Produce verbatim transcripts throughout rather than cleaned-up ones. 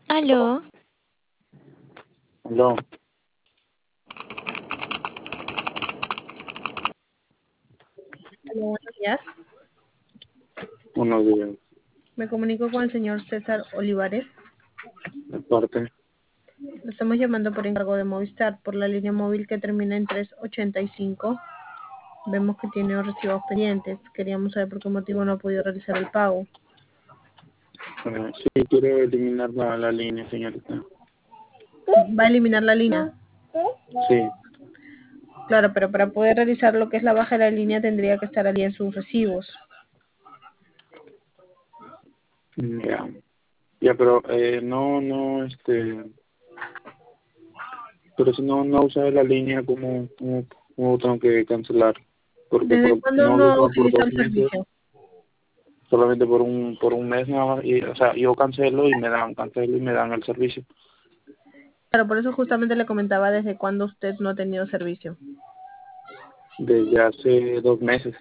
Aló, No, Hola, buenos días. unos días, Me comunico con el señor César Olivares. aparte, Lo estamos llamando por encargo de Movistar por la línea móvil que termina en tres ochenta y cinco. Vemos que tiene recibos pendientes. Queríamos saber por qué motivo no ha podido realizar el pago. eh, sí quiero eliminar la, la línea, señorita. Va a eliminar la línea. Sí, Claro, pero para poder realizar lo que es la baja de la línea tendría que estar al día en sus recibos. mm, ya, ya, pero eh, no, no, este, pero si no, no usa la línea, ¿cómo, cómo, cómo tengo que cancelar? Porque ¿Desde por, cuándo no lo no ha uso por utilizado dos el meses, servicio? solamente por un, por un mes nada más, y, o sea, yo cancelo y me dan, cancelo y me dan el servicio. Claro, por eso justamente le comentaba desde cuándo usted no ha tenido servicio. Desde hace dos meses,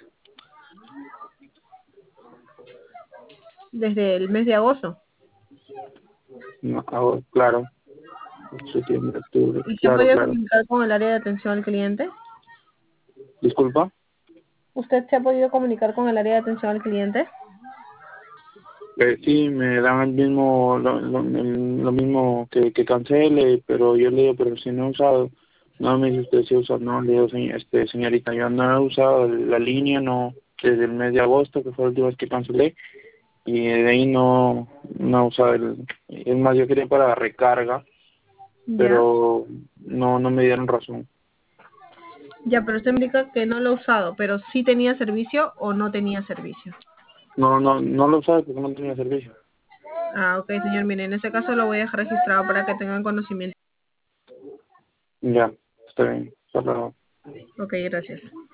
Desde el mes de agosto. no, ahora, claro, septiembre, octubre, ¿Y se ha claro, podido claro. comunicar con el área de atención al cliente? Disculpa. ¿Usted se ha podido comunicar con el área de atención al cliente? Eh, sí, me dan el mismo, lo, lo, el- lo mismo que, que cancele, pero yo le digo, pero si no he usado, no me dice usted si usa, no, le digo, "Se- este, señorita, yo no he usado la línea, no, desde el mes de agosto, que fue la última vez que cancelé, y de ahí no, no he usado el, es más, yo quería para recarga, Ya. pero no, no me dieron razón. Ya, pero usted me indica que no lo ha usado, pero sí tenía servicio o no tenía servicio. No, no, no lo he usado porque no tenía servicio. Ah, ok, señor. Mire, en este caso lo voy a dejar registrado para que tengan conocimiento. Ya, está bien, hasta luego. Ok, gracias.